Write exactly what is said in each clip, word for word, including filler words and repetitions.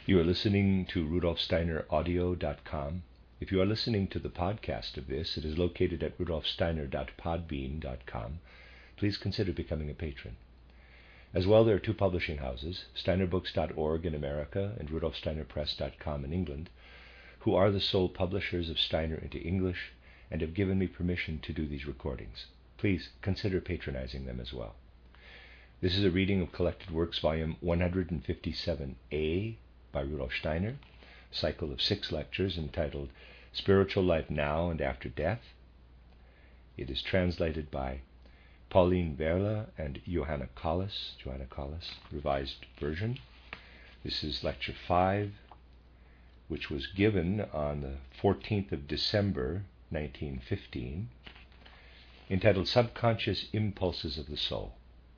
You are listening to Rudolf Steiner Audio dot com. If you are listening to the podcast of this, it is located at Rudolf Steiner dot podbean dot com. Please consider becoming a patron. As well, there are two publishing houses, Steiner Books dot org in America and Rudolf Steiner Press dot com in England, who are the sole publishers of Steiner into English and have given me permission to do these recordings. Please consider patronizing them as well. This is a reading of Collected Works, Volume one hundred fifty-seven A by Rudolf Steiner, a cycle of six lectures entitled Spiritual Life Now and After Death. It is translated by Pauline Verla and Johanna Collis, Johanna Collis, revised version. This is lecture five, which was given on the fourteenth of December, nineteen fifteen, entitled Subconscious Impulses of the Soul.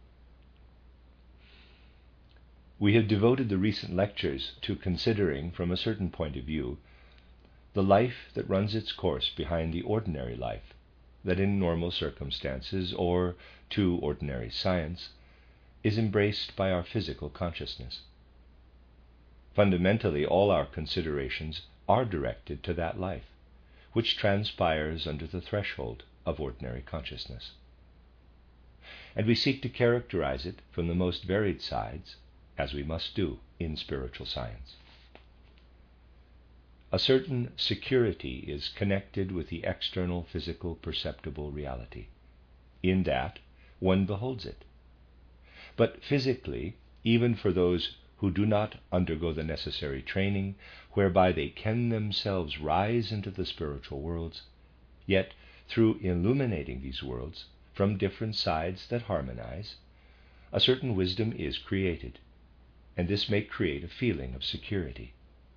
We have devoted the recent lectures to considering, from a certain point of view, the life that runs its course behind the ordinary life, that in normal circumstances, or to ordinary science, is embraced by our physical consciousness. Fundamentally, all our considerations are directed to that life, which transpires under the threshold of ordinary consciousness. And we seek to characterize it from the most varied sides, as we must do in spiritual science. A certain security is connected with the external physical perceptible reality, in that one beholds it. But physically, even for those who do not undergo the necessary training whereby they can themselves rise into the spiritual worlds, yet through illuminating these worlds from different sides that harmonize, a certain wisdom is created, and this may create a feeling of security.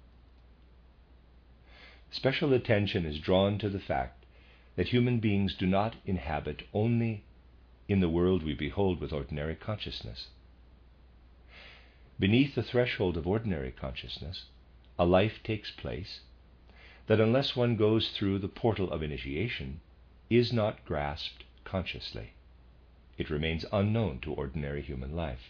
Special attention is drawn to the fact that human beings do not inhabit only in the world we behold with ordinary consciousness. Beneath the threshold of ordinary consciousness, a life takes place that, unless one goes through the portal of initiation, is not grasped consciously. It remains unknown to ordinary human life.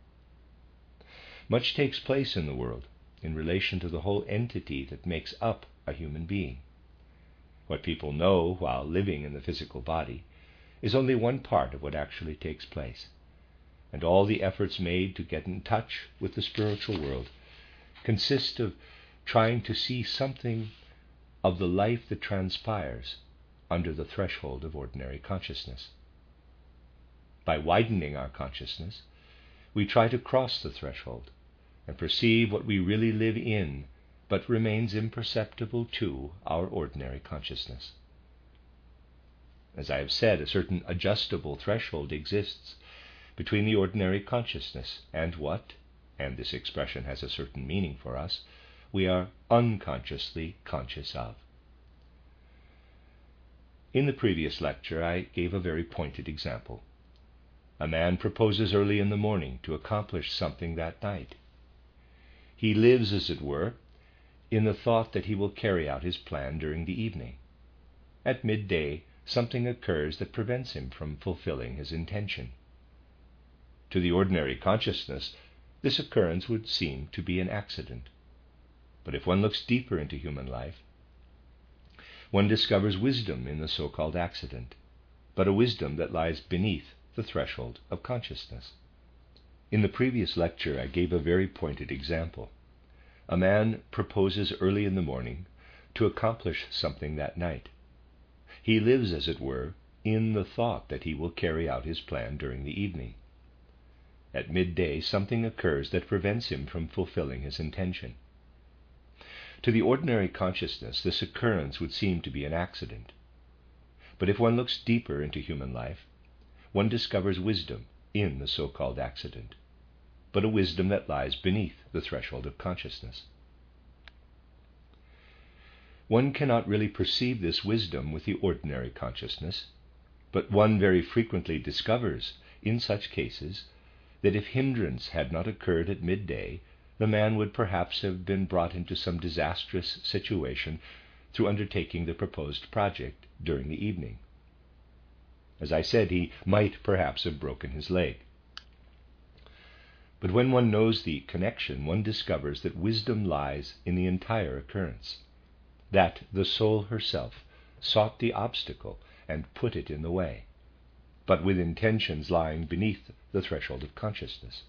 Much takes place in the world in relation to the whole entity that makes up a human being. What people know while living in the physical body is only one part of what actually takes place, and all the efforts made to get in touch with the spiritual world consist of trying to see something of the life that transpires under the threshold of ordinary consciousness. By widening our consciousness, we try to cross the threshold and perceive what we really live in, but remains imperceptible to our ordinary consciousness. As I have said, a certain adjustable threshold exists between the ordinary consciousness and what, and this expression has a certain meaning for us, we are unconsciously conscious of. In the previous lecture, I gave a very pointed example. A man proposes early in the morning to accomplish something that night. He lives, as it were, in the thought that he will carry out his plan during the evening. At midday, something occurs that prevents him from fulfilling his intention. To the ordinary consciousness, this occurrence would seem to be an accident. But if one looks deeper into human life, one discovers wisdom in the so-called accident, but a wisdom that lies beneath the threshold of consciousness. In the previous lecture, I gave a very pointed example. A man proposes early in the morning to accomplish something that night. He lives, as it were, in the thought that he will carry out his plan during the evening. At midday, something occurs that prevents him from fulfilling his intention. To the ordinary consciousness, this occurrence would seem to be an accident. But if one looks deeper into human life, one discovers wisdom in the so-called accident, but a wisdom that lies beneath the threshold of consciousness. One cannot really perceive this wisdom with the ordinary consciousness, but one very frequently discovers, in such cases, that if hindrance had not occurred at midday, the man would perhaps have been brought into some disastrous situation through undertaking the proposed project during the evening. As I said, he might perhaps have broken his leg. But when one knows the connection, one discovers that wisdom lies in the entire occurrence, that the soul herself sought the obstacle and put it in the way, but with intentions lying beneath the threshold of consciousness.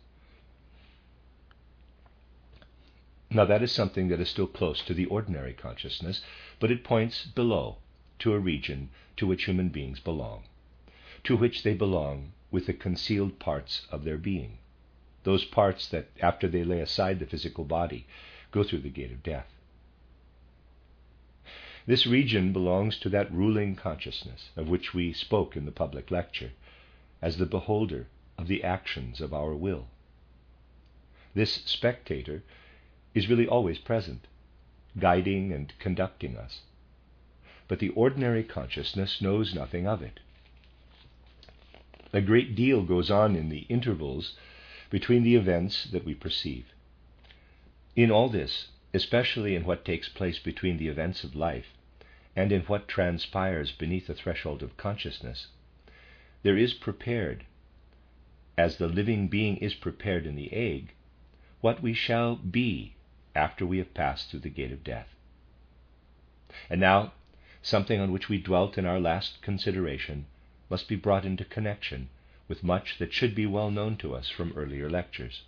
Now that is something that is still close to the ordinary consciousness, but it points below to a region to which human beings belong, to which they belong with the concealed parts of their being, those parts that, after they lay aside the physical body, go through the gate of death. This region belongs to that ruling consciousness of which we spoke in the public lecture, as the beholder of the actions of our will. This spectator is really always present, guiding and conducting us. But the ordinary consciousness knows nothing of it. A great deal goes on in the intervals between the events that we perceive. In all this, especially in what takes place between the events of life and in what transpires beneath the threshold of consciousness, there is prepared, as the living being is prepared in the egg, what we shall be after we have passed through the gate of death. And now, something on which we dwelt in our last consideration must be brought into connection with much that should be well known to us from earlier lectures.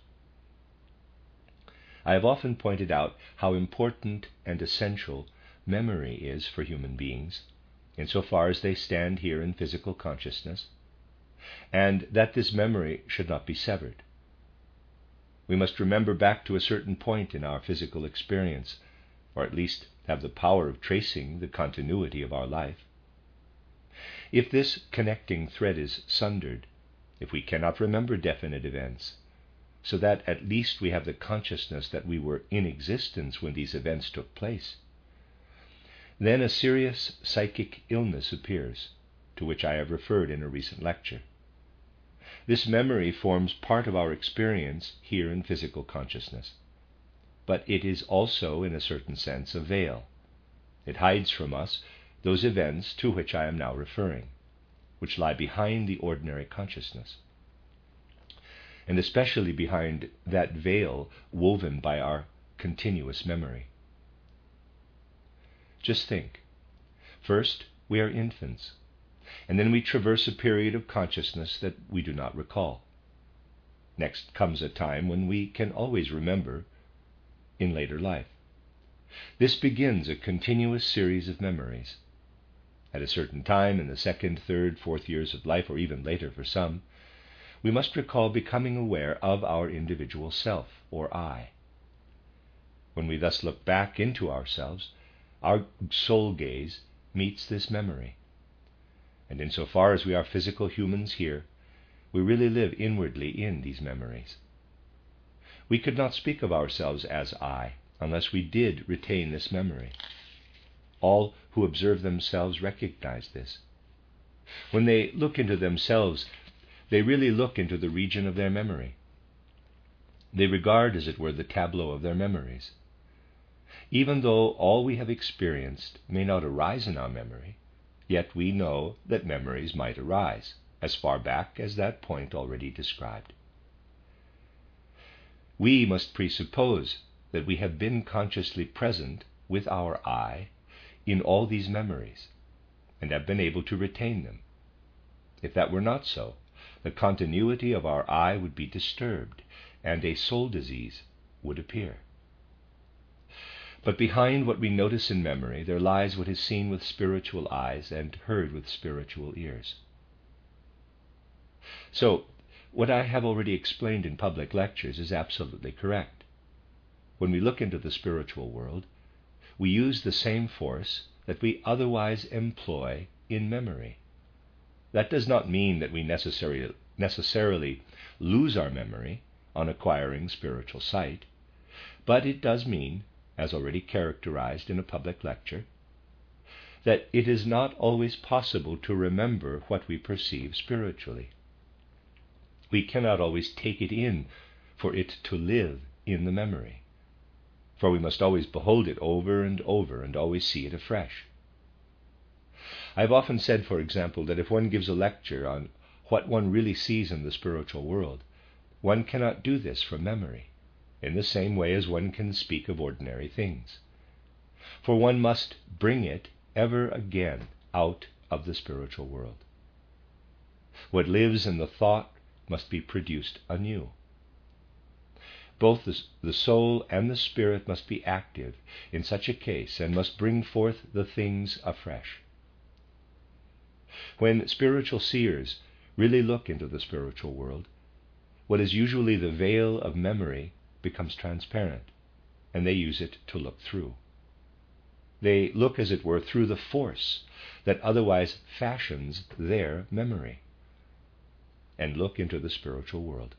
I have often pointed out how important and essential memory is for human beings, insofar as they stand here in physical consciousness, and that this memory should not be severed. We must remember back to a certain point in our physical experience, or at least have the power of tracing the continuity of our life. If this connecting thread is sundered, if we cannot remember definite events, so that at least we have the consciousness that we were in existence when these events took place, then a serious psychic illness appears, to which I have referred in a recent lecture. This memory forms part of our experience here in physical consciousness, but it is also, in a certain sense, a veil. It hides from us those events to which I am now referring, which lie behind the ordinary consciousness, and especially behind that veil woven by our continuous memory. Just think. First, we are infants, and then we traverse a period of consciousness that we do not recall. Next comes a time when we can always remember in later life. This begins a continuous series of memories. At a certain time in the second, third, fourth years of life, or even later for some, we must recall becoming aware of our individual self, or I. When we thus look back into ourselves, our soul gaze meets this memory. And insofar as we are physical humans here, we really live inwardly in these memories. We could not speak of ourselves as I unless we did retain this memory. All who observe themselves recognize this. When they look into themselves, they really look into the region of their memory. They regard, as it were, the tableau of their memories. Even though all we have experienced may not arise in our memory, yet we know that memories might arise, as far back as that point already described. We must presuppose that we have been consciously present with our I in all these memories, and have been able to retain them. If that were not so, the continuity of our I would be disturbed, and a soul disease would appear. But behind what we notice in memory, there lies what is seen with spiritual eyes and heard with spiritual ears. So, what I have already explained in public lectures is absolutely correct. When we look into the spiritual world, we use the same force that we otherwise employ in memory. That does not mean that we necessarily, necessarily lose our memory on acquiring spiritual sight, but it does mean, as already characterized in a public lecture, that it is not always possible to remember what we perceive spiritually. We cannot always take it in for it to live in the memory, for we must always behold it over and over and always see it afresh. I have often said, for example, that if one gives a lecture on what one really sees in the spiritual world, one cannot do this from memory, in the same way as one can speak of ordinary things. For one must bring it ever again out of the spiritual world. What lives in the thought must be produced anew. Both the soul and the spirit must be active in such a case and must bring forth the things afresh. When spiritual seers really look into the spiritual world, what is usually the veil of memory becomes transparent, and they use it to look through. They look, as it were, through the force that otherwise fashions their memory, and look into the spiritual world.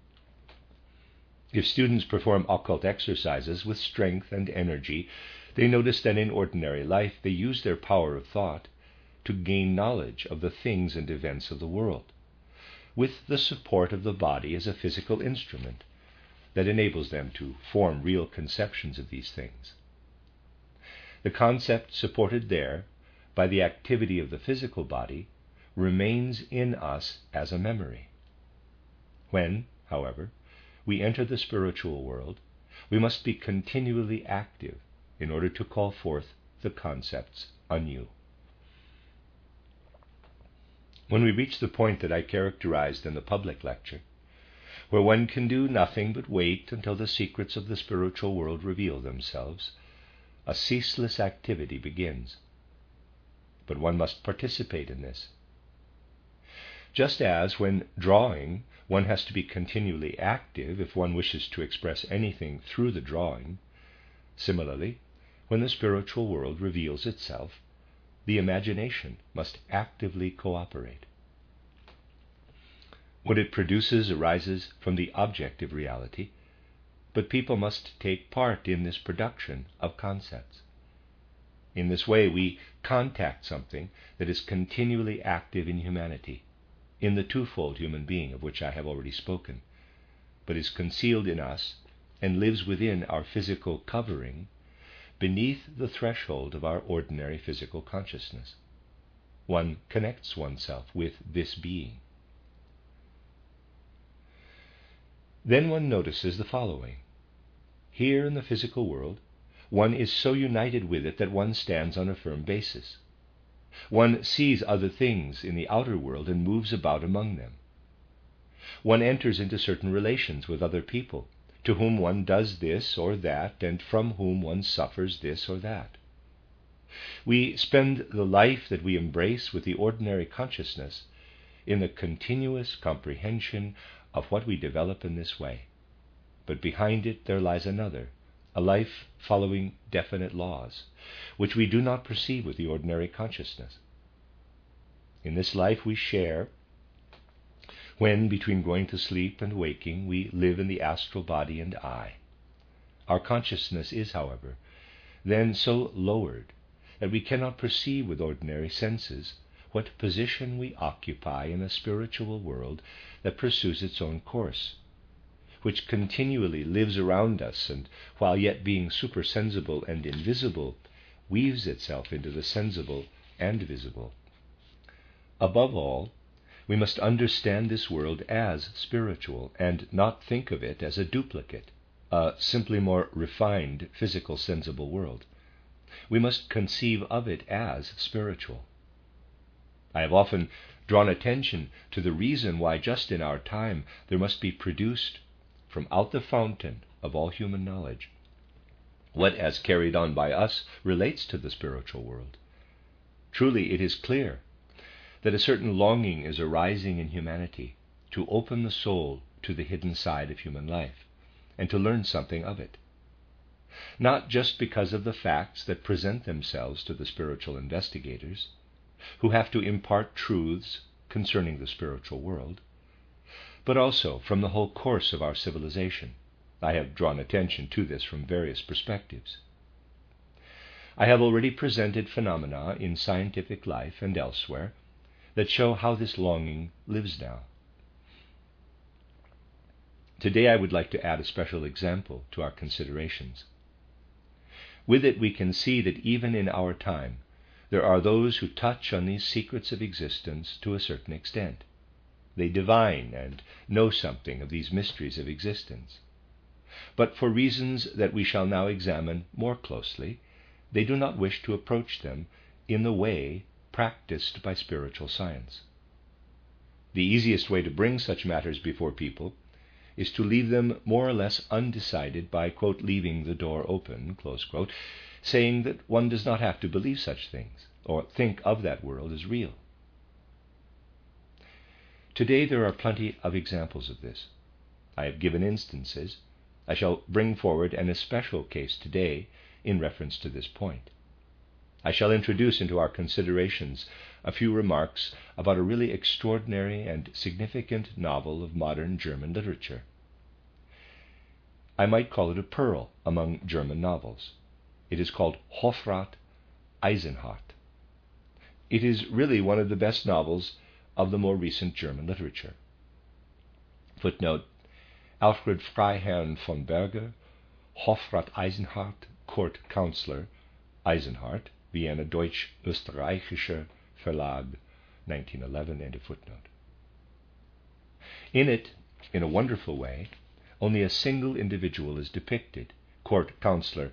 If students perform occult exercises with strength and energy, they notice that in ordinary life they use their power of thought to gain knowledge of the things and events of the world, with the support of the body as a physical instrument that enables them to form real conceptions of these things. The concept supported there by the activity of the physical body remains in us as a memory. When, however, we enter the spiritual world, we must be continually active in order to call forth the concepts anew. When we reach the point that I characterized in the public lecture, where one can do nothing but wait until the secrets of the spiritual world reveal themselves, a ceaseless activity begins. But one must participate in this. Just as when drawing, one has to be continually active if one wishes to express anything through the drawing, similarly, when the spiritual world reveals itself, the imagination must actively cooperate. What it produces arises from the objective reality, but people must take part in this production of concepts. In this way, we contact something that is continually active in humanity, in the twofold human being of which I have already spoken, but is concealed in us and lives within our physical covering, beneath the threshold of our ordinary physical consciousness. One connects oneself with this being. Then one notices the following. Here in the physical world, one is so united with it that one stands on a firm basis. One sees other things in the outer world and moves about among them. One enters into certain relations with other people, to whom one does this or that, and from whom one suffers this or that. We spend the life that we embrace with the ordinary consciousness in the continuous comprehension of what we develop in this way. But behind it there lies another, a life following definite laws, which we do not perceive with the ordinary consciousness. In this life we share when, between going to sleep and waking, we live in the astral body and I. Our consciousness is, however, then so lowered that we cannot perceive with ordinary senses what position we occupy in a spiritual world that pursues its own course, which continually lives around us and, while yet being supersensible and invisible, weaves itself into the sensible and visible. Above all, we must understand this world as spiritual and not think of it as a duplicate, a simply more refined physical sensible world. We must conceive of it as spiritual. I have often drawn attention to the reason why just in our time there must be produced from out the fountain of all human knowledge what, as carried on by us, relates to the spiritual world. Truly, it is clear that a certain longing is arising in humanity to open the soul to the hidden side of human life and to learn something of it. Not just because of the facts that present themselves to the spiritual investigators, who have to impart truths concerning the spiritual world, but also from the whole course of our civilization. I have drawn attention to this from various perspectives. I have already presented phenomena in scientific life and elsewhere that show how this longing lives now. Today I would like to add a special example to our considerations. With it we can see that even in our time there are those who touch on these secrets of existence to a certain extent. They divine and know something of these mysteries of existence. But for reasons that we shall now examine more closely, they do not wish to approach them in the way practiced by spiritual science. The easiest way to bring such matters before people is to leave them more or less undecided by, quote, leaving the door open, close quote, saying that one does not have to believe such things or think of that world as real. Today there are plenty of examples of this. I have given instances. I shall bring forward an especial case today in reference to this point. I shall introduce into our considerations a few remarks about a really extraordinary and significant novel of modern German literature. I might call it a pearl among German novels. It is called Hofrat Eisenhardt. It is really one of the best novels of the more recent German literature. Footnote: Alfred Freiherrn von Berger, Hofrat Eisenhardt, Court Counselor, Eisenhardt, Vienna Deutsch-Österreichischer Verlag, nineteen eleven, end of footnote. In it, in a wonderful way, only a single individual is depicted, Court Counselor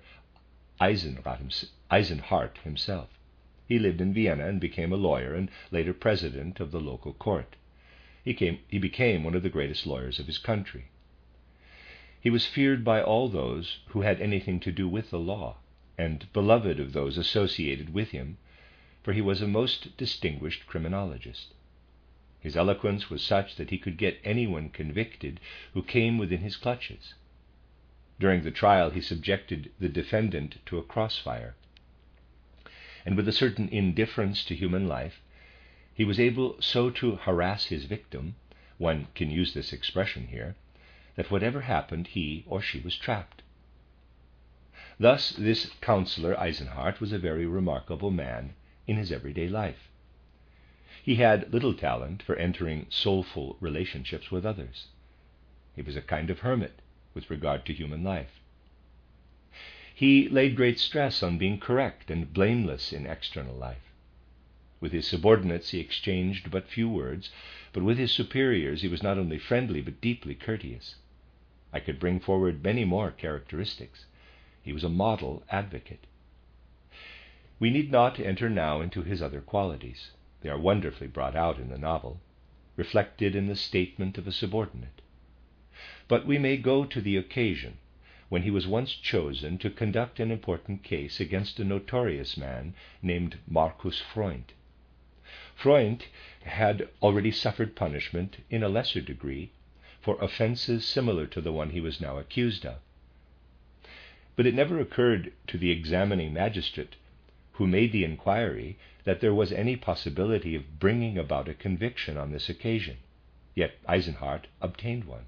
Eisenhardt himself. He lived in Vienna and became a lawyer and later president of the local court. He, came, he became one of the greatest lawyers of his country. He was feared by all those who had anything to do with the law, and beloved of those associated with him, for he was a most distinguished criminologist. His eloquence was such that he could get anyone convicted who came within his clutches. During the trial he subjected the defendant to a crossfire, and with a certain indifference to human life, he was able so to harass his victim, one can use this expression here, that whatever happened, he or she was trapped. Thus, this Counselor Eisenhardt was a very remarkable man in his everyday life. He had little talent for entering soulful relationships with others. He was a kind of hermit with regard to human life. He laid great stress on being correct and blameless in external life. With his subordinates he exchanged but few words, but with his superiors he was not only friendly but deeply courteous. I could bring forward many more characteristics. He was a model advocate. We need not enter now into his other qualities. They are wonderfully brought out in the novel, reflected in the statement of a subordinate. But we may go to the occasion when he was once chosen to conduct an important case against a notorious man named Markus Freund. Freund had already suffered punishment in a lesser degree for offenses similar to the one he was now accused of. But it never occurred to the examining magistrate who made the inquiry that there was any possibility of bringing about a conviction on this occasion, yet Eisenhardt obtained one.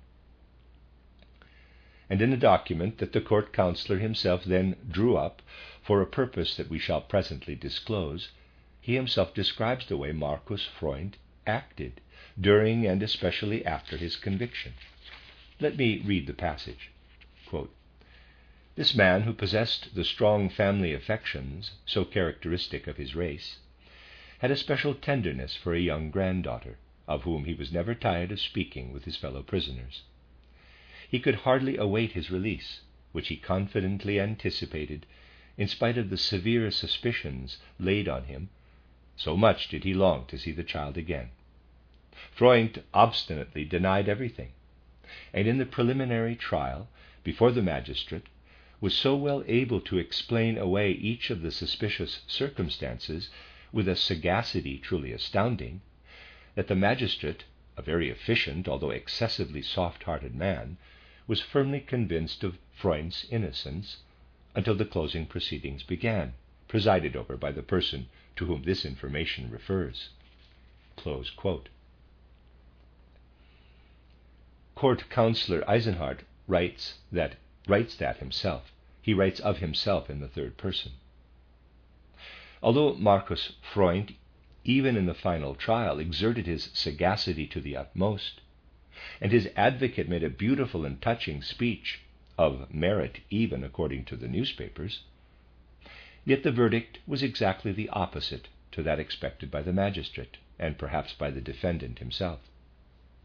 And in a document that the court counselor himself then drew up for a purpose that we shall presently disclose, he himself describes the way Markus Freund acted during and especially after his conviction. Let me read the passage. Quote, "This man, who possessed the strong family affections so characteristic of his race, had a special tenderness for a young granddaughter, of whom he was never tired of speaking with his fellow prisoners. He could hardly await his release, which he confidently anticipated, in spite of the severe suspicions laid on him, so much did he long to see the child again. Freund obstinately denied everything, and in the preliminary trial, before the magistrate, was so well able to explain away each of the suspicious circumstances with a sagacity truly astounding, that the magistrate, a very efficient, although excessively soft-hearted man, was firmly convinced of Freund's innocence until the closing proceedings began, presided over by the person to whom this information refers." Close quote. Court Counselor Eisenhardt writes that writes that himself. He writes of himself in the third person. Although Markus Freund, even in the final trial, exerted his sagacity to the utmost, and his advocate made a beautiful and touching speech, of merit even according to the newspapers, yet the verdict was exactly the opposite to that expected by the magistrate, and perhaps by the defendant himself.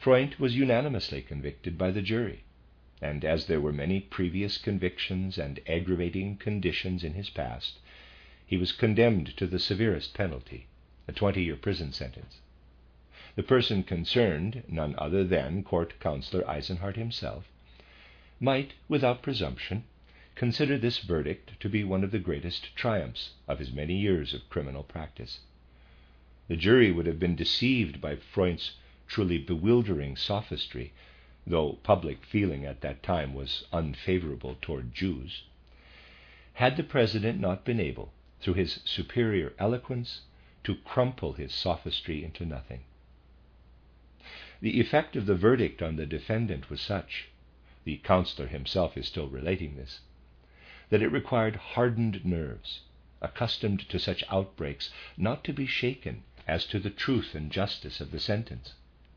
Freund was unanimously convicted by the jury, and as there were many previous convictions and aggravating conditions in his past, he was condemned to the severest penalty, a twenty-year prison sentence. The person concerned, none other than Court Councillor Eisenhardt himself, might, without presumption, consider this verdict to be one of the greatest triumphs of his many years of criminal practice. The jury would have been deceived by Freund's truly bewildering sophistry, though public feeling at that time was unfavorable toward Jews, had the president not been able, through his superior eloquence, to crumple his sophistry into nothing. The effect of the verdict on the defendant was such, the counselor himself is still relating this, that it required hardened nerves, accustomed to such outbreaks, not to be shaken as to the truth and justice of the sentence.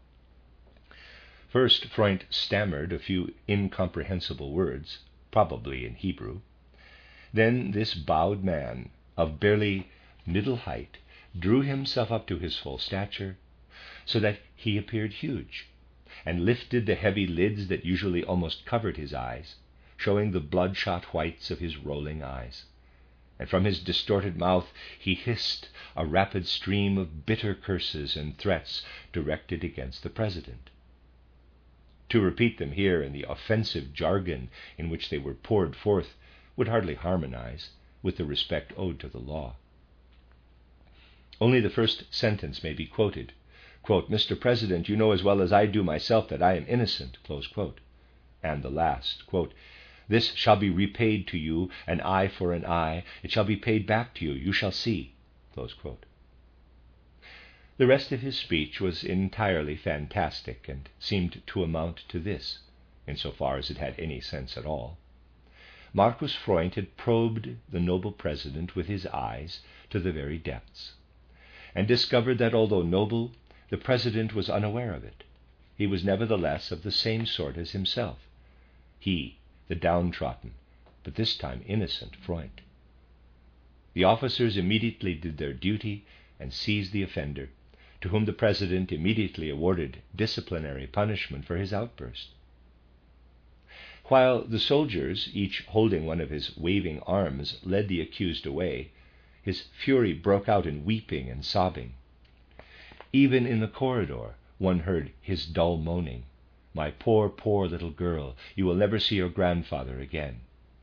First, Freund stammered a few incomprehensible words, probably in Hebrew. Then this bowed man, of barely middle height, drew himself up to his full stature, so that he appeared huge, and lifted the heavy lids that usually almost covered his eyes, showing the bloodshot whites of his rolling eyes. And from his distorted mouth he hissed a rapid stream of bitter curses and threats directed against the president. To repeat them here in the offensive jargon in which they were poured forth would hardly harmonize with the respect owed to the law. Only the first sentence may be quoted. Quote, "Mister President, you know as well as I do myself that I am innocent," close quote. And the last, quote, "This shall be repaid to you, an eye for an eye. It shall be paid back to you. You shall see," close quote. The rest of his speech was entirely fantastic and seemed to amount to this, insofar as it had any sense at all. Marcus Freund had probed the noble president with his eyes to the very depths, and discovered that although noble, the president was unaware of it. He was nevertheless of the same sort as himself. He, the downtrodden, but this time innocent Freund. The officers immediately did their duty and seized the offender, to whom the president immediately awarded disciplinary punishment for his outburst. While the soldiers, each holding one of his waving arms, led the accused away, his fury broke out in weeping and sobbing. Even in the corridor one heard his dull moaning, "My poor, poor little girl, you will never see your grandfather again."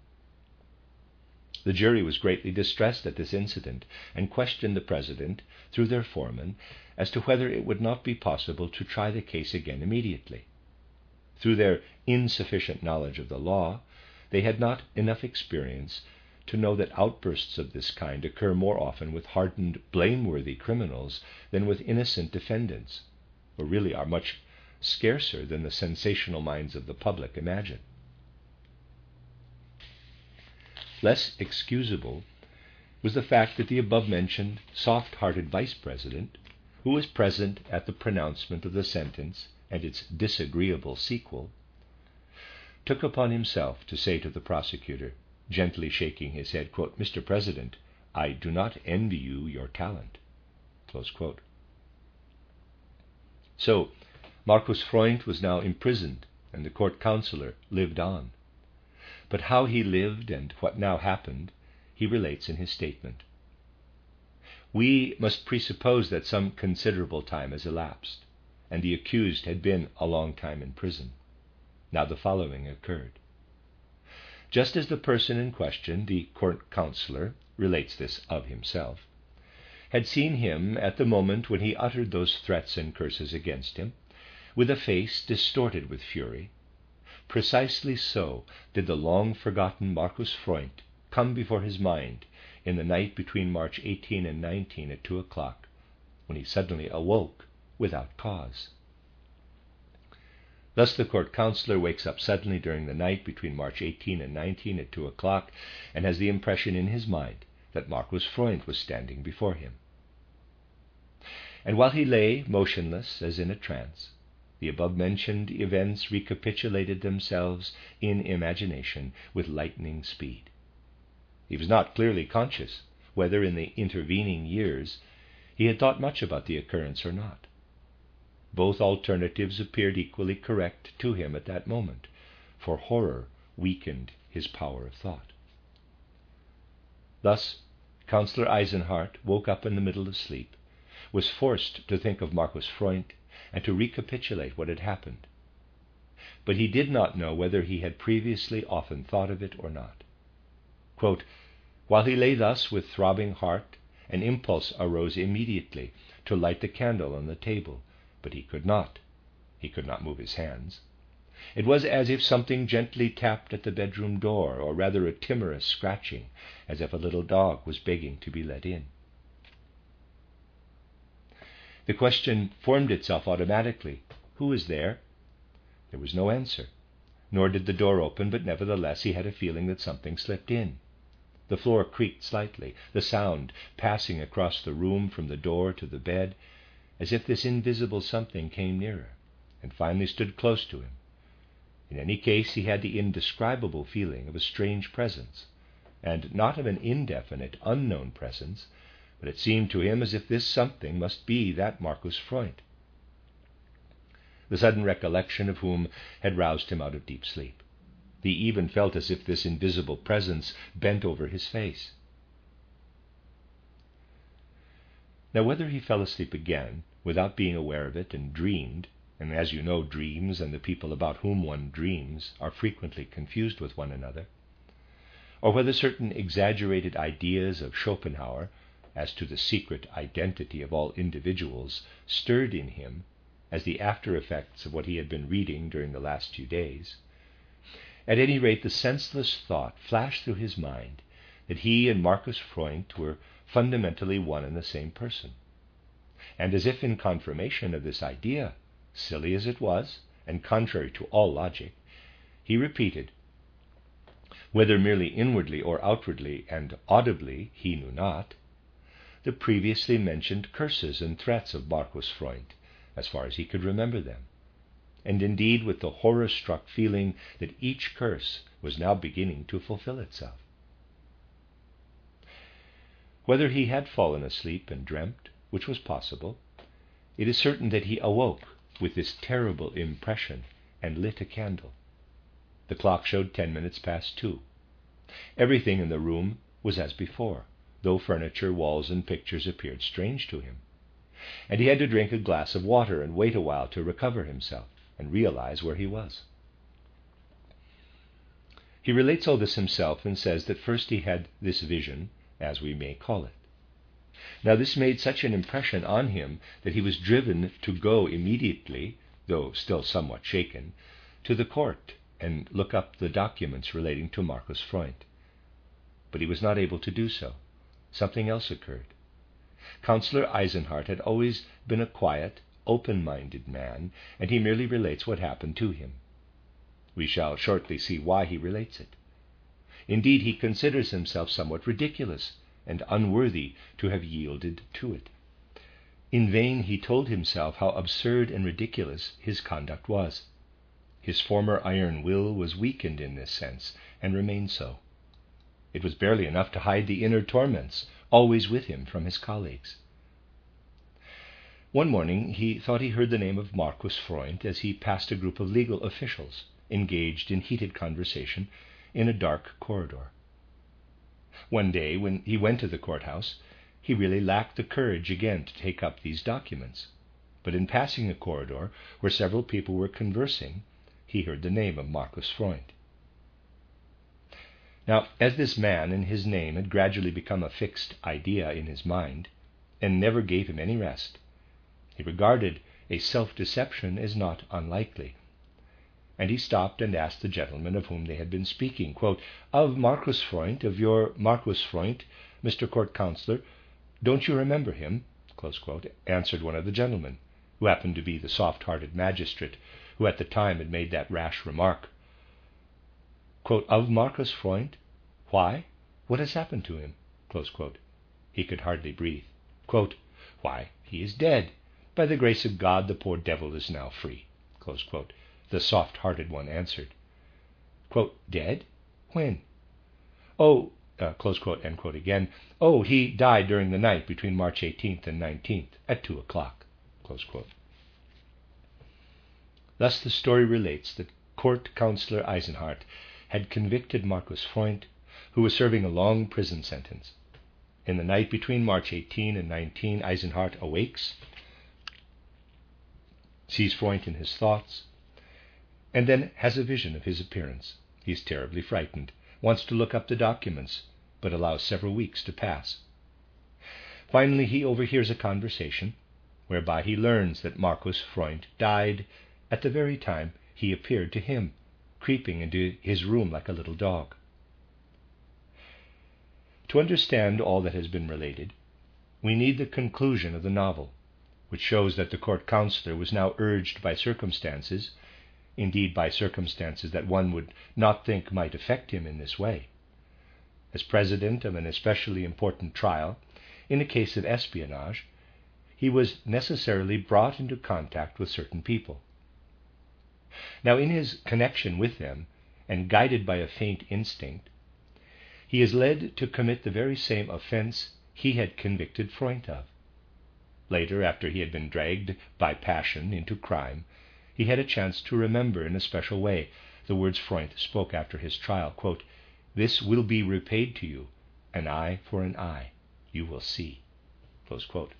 The jury was greatly distressed at this incident, and questioned the president, through their foreman, as to whether it would not be possible to try the case again immediately. Through their insufficient knowledge of the law, they had not enough experience to know that outbursts of this kind occur more often with hardened, blameworthy criminals than with innocent defendants, or really are much scarcer than the sensational minds of the public imagine. Less excusable was the fact that the above-mentioned soft-hearted vice president, who was present at the pronouncement of the sentence and its disagreeable sequel, took upon himself to say to the prosecutor, gently shaking his head, quote, "Mister President, I do not envy you your talent," close quote. So, Marcus Freund was now imprisoned, and the court councillor lived on. But how he lived and what now happened, he relates in his statement. We must presuppose that some considerable time has elapsed, and the accused had been a long time in prison. Now the following occurred. Just as the person in question, the court councillor, relates this of himself, had seen him at the moment when he uttered those threats and curses against him, with a face distorted with fury, precisely so did the long-forgotten Marcus Freund come before his mind in the night between March eighteenth and nineteenth at two o'clock, when he suddenly awoke without cause. Thus the court councillor wakes up suddenly during the night between March eighteenth and nineteenth at two o'clock, and has the impression in his mind that Marcus Freund was standing before him. And while he lay motionless as in a trance, the above-mentioned events recapitulated themselves in imagination with lightning speed. He was not clearly conscious whether in the intervening years he had thought much about the occurrence or not. Both alternatives appeared equally correct to him at that moment, for horror weakened his power of thought. Thus, Councillor Eisenhardt woke up in the middle of sleep, was forced to think of Marcus Freund and to recapitulate what had happened. But he did not know whether he had previously often thought of it or not. Quote, "While he lay thus with throbbing heart, an impulse arose immediately to light the candle on the table, but he could not. He could not move his hands. It was as if something gently tapped at the bedroom door, or rather a timorous scratching, as if a little dog was begging to be let in." The question formed itself automatically. Who is there? There was no answer, nor did the door open, but nevertheless he had a feeling that something slipped in. The floor creaked slightly, the sound passing across the room from the door to the bed, as if this invisible something came nearer, and finally stood close to him. In any case, he had the indescribable feeling of a strange presence, and not of an indefinite, unknown presence, but it seemed to him as if this something must be that Marcus Freund. The sudden recollection of whom had roused him out of deep sleep. He even felt as if this invisible presence bent over his face. Now, whether he fell asleep again, without being aware of it, and dreamed, and as you know, dreams and the people about whom one dreams are frequently confused with one another, or whether certain exaggerated ideas of Schopenhauer as to the secret identity of all individuals stirred in him as the after-effects of what he had been reading during the last few days, at any rate the senseless thought flashed through his mind that he and Marcus Freund were fundamentally one and the same person. And as if in confirmation of this idea, silly as it was, and contrary to all logic, he repeated, whether merely inwardly or outwardly and audibly he knew not, the previously mentioned curses and threats of Marcus Freund, as far as he could remember them, and indeed with the horror-struck feeling that each curse was now beginning to fulfill itself. Whether he had fallen asleep and dreamt, which was possible, it is certain that he awoke with this terrible impression and lit a candle. The clock showed ten minutes past two. Everything in the room was as before, though furniture, walls, and pictures appeared strange to him. And he had to drink a glass of water and wait a while to recover himself and realize where he was. He relates all this himself and says that first he had this vision, as we may call it. Now this made such an impression on him that he was driven to go immediately, though still somewhat shaken, to the court and look up the documents relating to Marcus Freund. But he was not able to do so. Something else occurred. Councillor Eisenhardt had always been a quiet, open-minded man, and he merely relates what happened to him. We shall shortly see why he relates it. Indeed, he considers himself somewhat ridiculous and unworthy to have yielded to it. In vain he told himself how absurd and ridiculous his conduct was. His former iron will was weakened in this sense, and remained so. It was barely enough to hide the inner torments always with him from his colleagues. One morning he thought he heard the name of Marcus Freund as he passed a group of legal officials engaged in heated conversation in a dark corridor. One day, when he went to the courthouse, he really lacked the courage again to take up these documents. But in passing a corridor where several people were conversing, he heard the name of Marcus Freund. Now, as this man and his name had gradually become a fixed idea in his mind, and never gave him any rest, he regarded a self-deception as not unlikely. And he stopped and asked the gentleman of whom they had been speaking, quote, "Of Marcus Freund, of your Marcus Freund, Mister Court Councillor, don't you remember him?" Close quote, answered one of the gentlemen, who happened to be the soft-hearted magistrate who at the time had made that rash remark. Quote, "Of Marcus Freund? Why? What has happened to him?" Close quote. He could hardly breathe. Quote, "Why, he is dead. By the grace of God, the poor devil is now free." Close quote. The soft-hearted one answered. Quote, "Dead? When?" "Oh," uh, close quote, end quote again, "Oh, he died during the night between March eighteenth and nineteenth at two o'clock." Close quote. Thus the story relates that court councillor Eisenhardt had convicted Markus Freund, who was serving a long prison sentence. In the night between March eighteenth and nineteenth, Eisenhardt awakes, sees Freund in his thoughts, and then has a vision of his appearance. He is terribly frightened, wants to look up the documents, but allows several weeks to pass. Finally, he overhears a conversation whereby he learns that Markus Freund died at the very time he appeared to him, creeping into his room like a little dog. To understand all that has been related, we need the conclusion of the novel, which shows that the court councillor was now urged by circumstances, indeed by circumstances that one would not think might affect him in this way. As president of an especially important trial, in a case of espionage, he was necessarily brought into contact with certain people. Now, in his connection with them, and guided by a faint instinct, he is led to commit the very same offense he had convicted Freund of. Later, after he had been dragged by passion into crime, he had a chance to remember in a special way the words Freund spoke after his trial, quote, "This will be repaid to you, an eye for an eye, you will see." Close quote.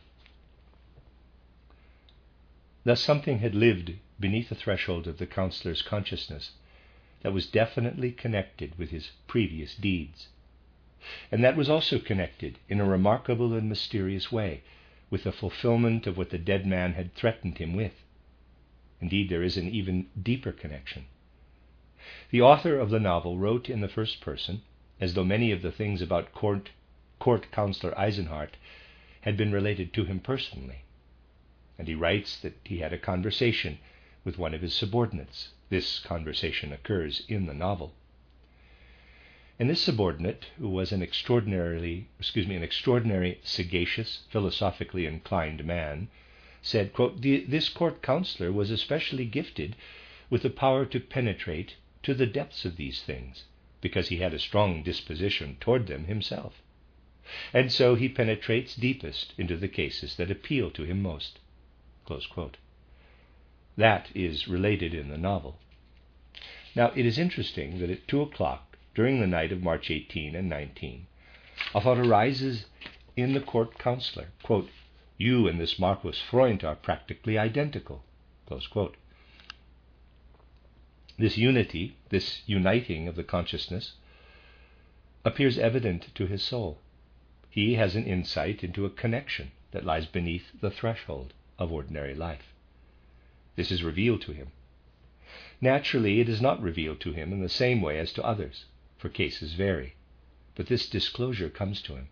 Thus something had lived beneath the threshold of the councillor's consciousness that was definitely connected with his previous deeds, and that was also connected in a remarkable and mysterious way with the fulfillment of what the dead man had threatened him with. Indeed, there is an even deeper connection. The author of the novel wrote in the first person, as though many of the things about court, court councillor Eisenhardt had been related to him personally. And he writes that he had a conversation with one of his subordinates. This conversation occurs in the novel. And this subordinate, who was an extraordinarily, excuse me, an extraordinary, sagacious, philosophically inclined man, said, quote, "This court councillor was especially gifted with the power to penetrate to the depths of these things, because he had a strong disposition toward them himself. And so he penetrates deepest into the cases that appeal to him most." Close quote. That is related in the novel. Now, it is interesting that at two o'clock, during the night of March eighteenth and nineteenth, a thought arises in the court councillor, quote, "You and this Markus Freund are practically identical." Close quote. This unity, this uniting of the consciousness, appears evident to his soul. He has an insight into a connection that lies beneath the threshold of ordinary life. This is revealed to him. Naturally, it is not revealed to him in the same way as to others, for cases vary, but this disclosure comes to him.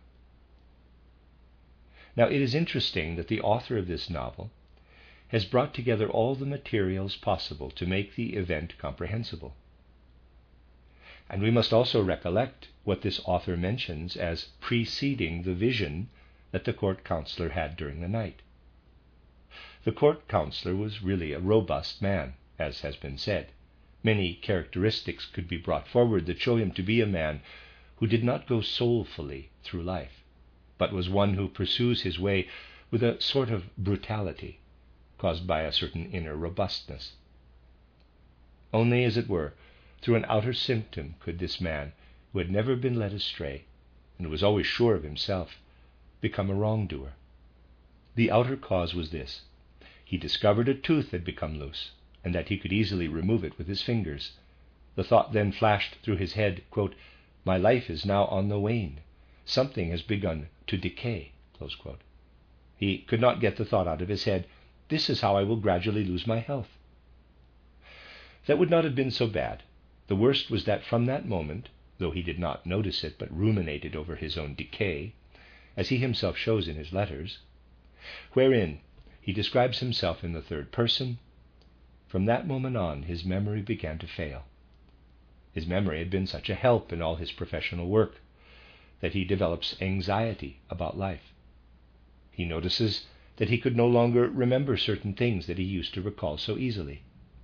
Now, it is interesting that the author of this novel has brought together all the materials possible to make the event comprehensible. And we must also recollect what this author mentions as preceding the vision that the court councillor had during the night. The court councillor was really a robust man, as has been said. Many characteristics could be brought forward that show him to be a man who did not go soulfully through life, but was one who pursues his way with a sort of brutality caused by a certain inner robustness. Only, as it were, through an outer symptom could this man, who had never been led astray, and was always sure of himself, become a wrongdoer. The outer cause was this: he discovered a tooth had become loose, and that he could easily remove it with his fingers. The thought then flashed through his head, quote, "My life is now on the wane. Something has begun to decay." Close quote. He could not get the thought out of his head, "This is how I will gradually lose my health." That would not have been so bad. The worst was that from that moment, though he did not notice it but ruminated over his own decay, as he himself shows in his letters, wherein he describes himself in the third person, from that moment on his memory began to fail. His memory had been such a help in all his professional work that he develops anxiety about life. He notices that he could no longer remember certain things that he used to recall so easily.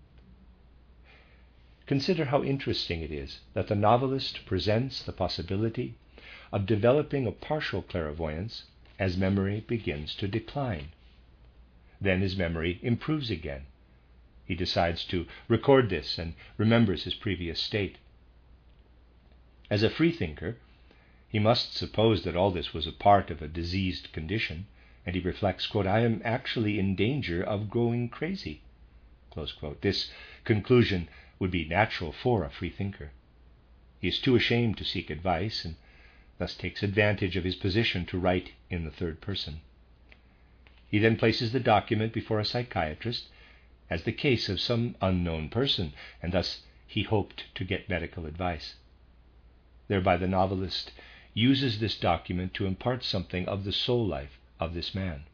Consider how interesting it is that the novelist presents the possibility of developing a partial clairvoyance as memory begins to decline. Then his memory improves again, He decides to record this and remembers his previous state. As a freethinker, he must suppose that all this was a part of a diseased condition, and he reflects, quote, "I am actually in danger of growing crazy." Close quote. This conclusion would be natural for a freethinker. He is too ashamed to seek advice, and thus takes advantage of his position to write in the third person. He then places the document before a psychiatrist as the case of some unknown person, and thus he hoped to get medical advice. Thereby the novelist uses this document to impart something of the soul life of this man.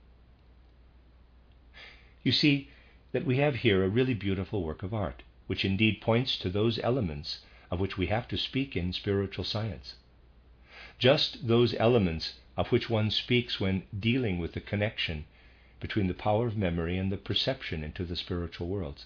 You see that we have here a really beautiful work of art, which indeed points to those elements of which we have to speak in spiritual science. Just those elements of which one speaks when dealing with the connection between the power of memory and the perception into the spiritual worlds.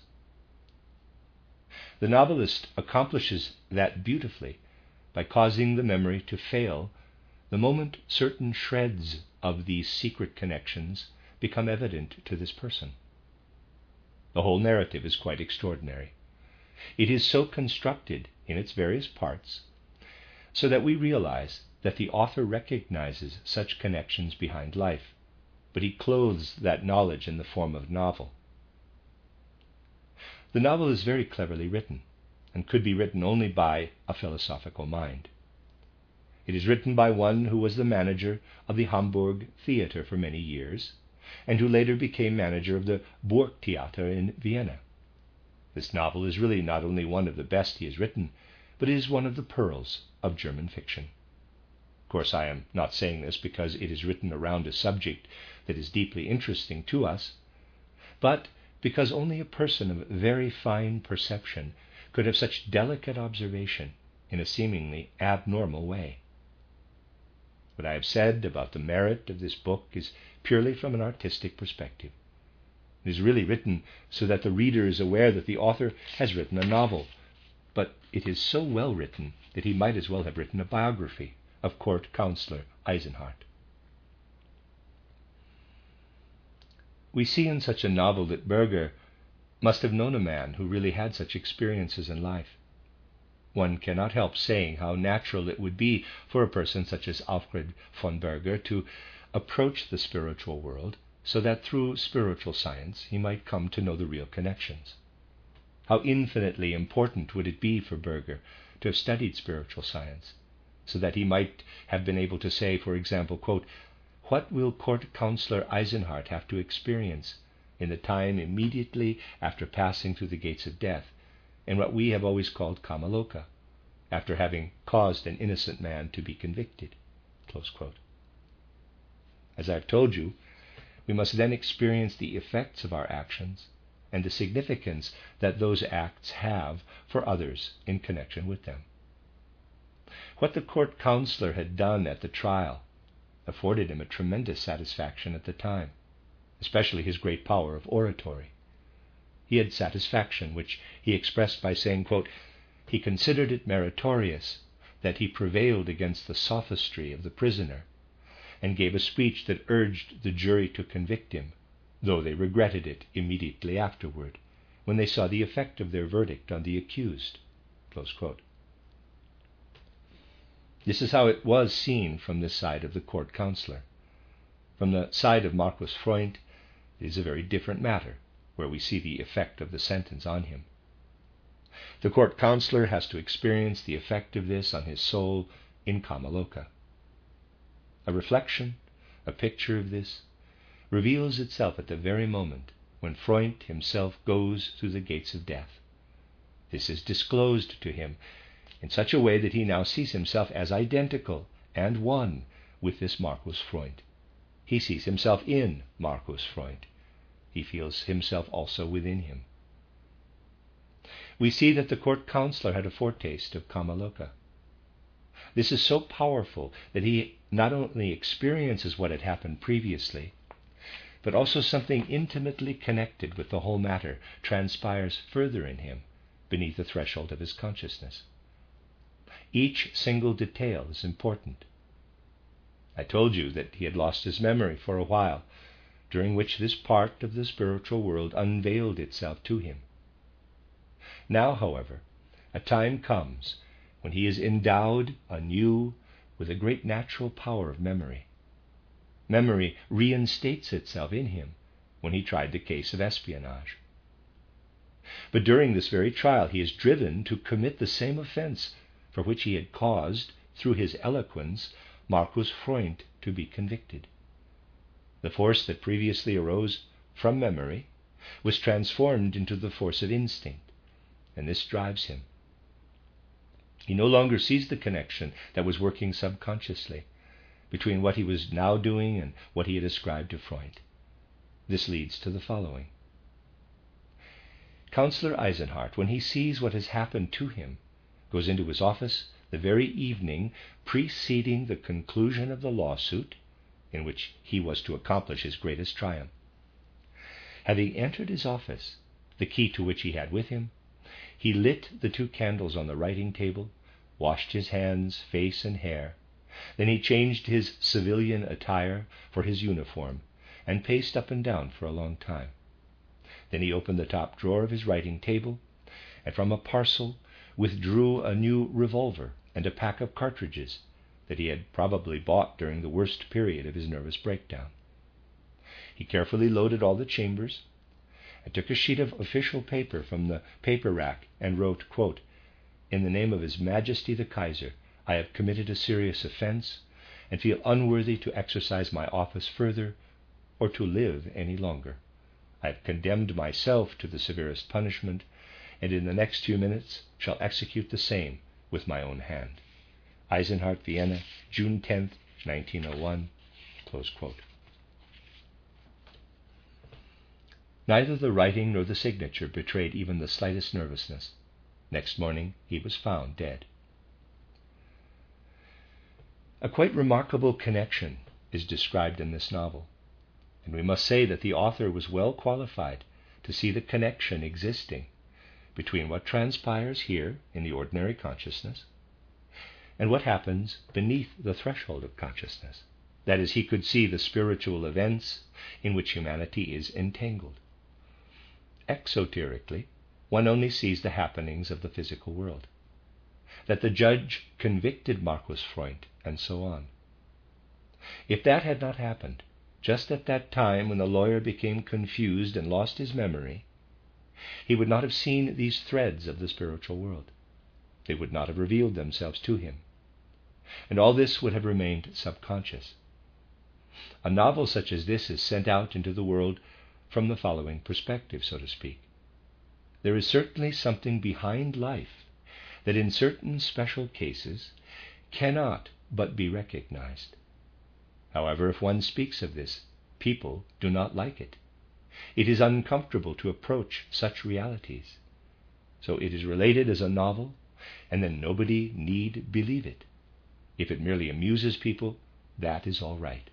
The novelist accomplishes that beautifully by causing the memory to fail the moment certain shreds of these secret connections become evident to this person. The whole narrative is quite extraordinary. It is so constructed in its various parts so that we realize that the author recognizes such connections behind life, but he clothes that knowledge in the form of novel. The novel is very cleverly written, and could be written only by a philosophical mind. It is written by one who was the manager of the Hamburg Theater for many years, and who later became manager of the Burgtheater in Vienna. This novel is really not only one of the best he has written, but it is one of the pearls of German fiction. Of course, I am not saying this because it is written around a subject that is deeply interesting to us, but because only a person of very fine perception could have such delicate observation in a seemingly abnormal way. What I have said about the merit of this book is purely from an artistic perspective. It is really written so that the reader is aware that the author has written a novel, but it is so well written that he might as well have written a biography of Court Councillor Eisenhardt. We see in such a novel that Berger must have known a man who really had such experiences in life. One cannot help saying how natural it would be for a person such as Alfred von Berger to approach the spiritual world so that through spiritual science he might come to know the real connections. How infinitely important would it be for Berger to have studied spiritual science, so that he might have been able to say, for example, quote, "What will Court Councillor Eisenhardt have to experience in the time immediately after passing through the gates of death, in what we have always called Kamaloka, after having caused an innocent man to be convicted?" Close quote. As I have told you, we must then experience the effects of our actions and the significance that those acts have for others in connection with them. What the court councillor had done at the trial afforded him a tremendous satisfaction at the time, especially his great power of oratory. He had satisfaction, which he expressed by saying, quote, "He considered it meritorious that he prevailed against the sophistry of the prisoner, and gave a speech that urged the jury to convict him, though they regretted it immediately afterward, when they saw the effect of their verdict on the accused." Close quote. This is how it was seen from this side of the court councillor. From the side of Markus Freund, it is a very different matter, where we see the effect of the sentence on him. The court councillor has to experience the effect of this on his soul in Kamaloka. A reflection, a picture of this, reveals itself at the very moment when Freund himself goes through the gates of death. This is disclosed to him in such a way that he now sees himself as identical and one with this Markus Freund. He sees himself in Markus Freund. He feels himself also within him. We see that the court councillor had a foretaste of Kamaloka. This is so powerful that he not only experiences what had happened previously, but also something intimately connected with the whole matter transpires further in him beneath the threshold of his consciousness. Each single detail is important. I told you that he had lost his memory for a while, during which this part of the spiritual world unveiled itself to him, Now, however, a time comes when he is endowed anew with a great natural power of memory. Memory reinstates itself in him when he tried the case of espionage. But during this very trial he is driven to commit the same offense for which he had caused, through his eloquence, Marcus Freund to be convicted. The force that previously arose from memory was transformed into the force of instinct, and this drives him. He no longer sees the connection that was working subconsciously between what he was now doing and what he had ascribed to Freund. This leads to the following. Councillor Eisenhardt, when he sees what has happened to him, goes into his office the very evening preceding the conclusion of the lawsuit in which he was to accomplish his greatest triumph. Having entered his office, the key to which he had with him, he lit the two candles on the writing table, washed his hands, face, and hair. Then he changed his civilian attire for his uniform and paced up and down for a long time. Then he opened the top drawer of his writing table and from a parcel withdrew a new revolver and a pack of cartridges that he had probably bought during the worst period of his nervous breakdown. He carefully loaded all the chambers and took a sheet of official paper from the paper rack and wrote, quote, "In the name of His Majesty the Kaiser, I have committed a serious offense and feel unworthy to exercise my office further or to live any longer. I have condemned myself to the severest punishment, and in the next few minutes shall execute the same with my own hand." Eisenhardt, Vienna, June tenth, nineteen oh one. Close quote. Neither the writing nor the signature betrayed even the slightest nervousness. Next morning he was found dead. A quite remarkable connection is described in this novel, and we must say that the author was well qualified to see the connection existing between what transpires here in the ordinary consciousness and what happens beneath the threshold of consciousness. That is, he could see the spiritual events in which humanity is entangled. Exoterically, one only sees the happenings of the physical world, that the judge convicted Marcus Freund, and so on. If that had not happened, just at that time when the lawyer became confused and lost his memory, he would not have seen these threads of the spiritual world. They would not have revealed themselves to him. And all this would have remained subconscious. A novel such as this is sent out into the world from the following perspective, so to speak. There is certainly something behind life that in certain special cases cannot but be recognized. However, if one speaks of this, people do not like it. It is uncomfortable to approach such realities. So it is related as a novel, and then nobody need believe it. If it merely amuses people, that is all right.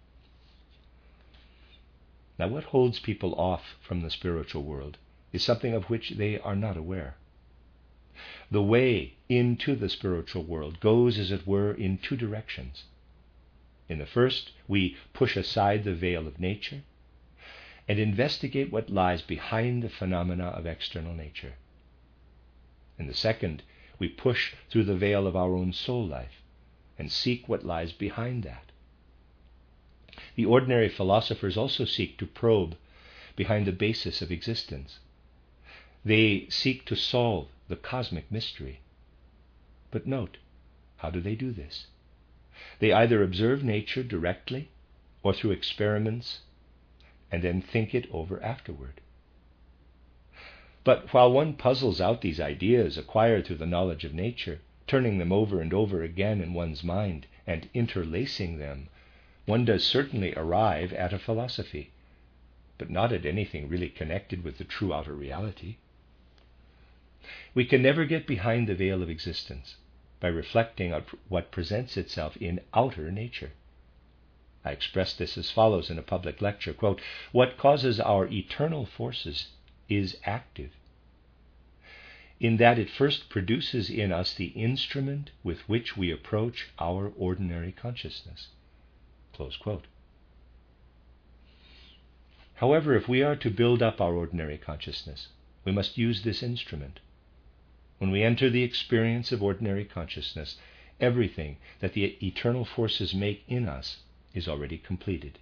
Now, what holds people off from the spiritual world is something of which they are not aware. The way into the spiritual world goes, as it were, in two directions. In the first, we push aside the veil of nature and investigate what lies behind the phenomena of external nature. In the second, we push through the veil of our own soul life and seek what lies behind that. The ordinary philosophers also seek to probe behind the basis of existence. They seek to solve the cosmic mystery. But note, how do they do this? They either observe nature directly or through experiments and then think it over afterward. But while one puzzles out these ideas acquired through the knowledge of nature, turning them over and over again in one's mind and interlacing them, one does certainly arrive at a philosophy, but not at anything really connected with the true outer reality. We can never get behind the veil of existence by reflecting on what presents itself in outer nature. I expressed this as follows in a public lecture, quote, "What causes our eternal forces is active, in that it first produces in us the instrument with which we approach our ordinary consciousness." Close quote. However, if we are to build up our ordinary consciousness, we must use this instrument, When we enter the experience of ordinary consciousness, everything that the eternal forces make in us is already completed.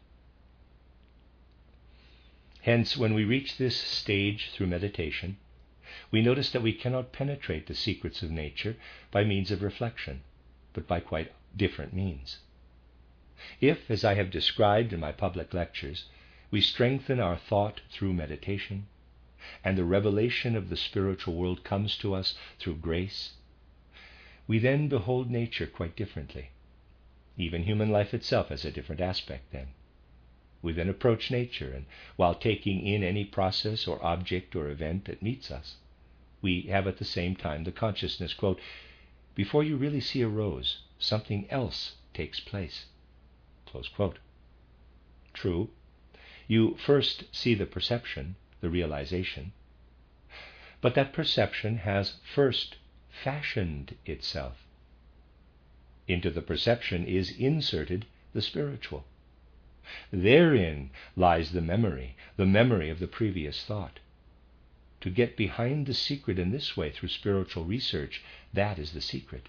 Hence, when we reach this stage through meditation, we notice that we cannot penetrate the secrets of nature by means of reflection, but by quite different means. If, as I have described in my public lectures, we strengthen our thought through meditation, and the revelation of the spiritual world comes to us through grace, we then behold nature quite differently. Even human life itself has a different aspect then. We then approach nature, and while taking in any process or object or event that meets us, we have at the same time the consciousness, quote, before you really see a rose, something else takes place, close quote. True, you first see the perception, the realization, but that perception has first fashioned itself. Into the perception is inserted the spiritual. Therein lies the memory, the memory of the previous thought. To get behind the secret in this way through spiritual research, that is the secret.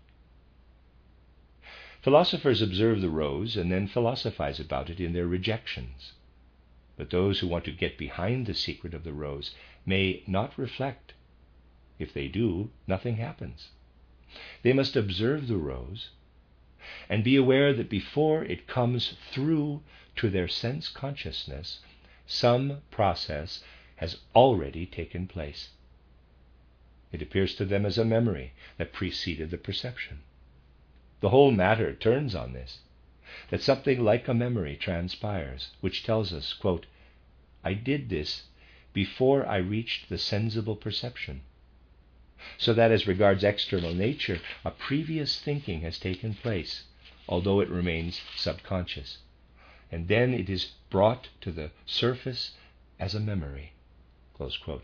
Philosophers observe the rose and then philosophize about it in their rejections. But those who want to get behind the secret of the rose may not reflect. If they do, nothing happens. They must observe the rose and be aware that before it comes through to their sense consciousness, some process has already taken place. It appears to them as a memory that preceded the perception. The whole matter turns on this, that something like a memory transpires, which tells us, quote, I did this before I reached the sensible perception, so that as regards external nature, a previous thinking has taken place, although it remains subconscious, and then it is brought to the surface as a memory, close quote.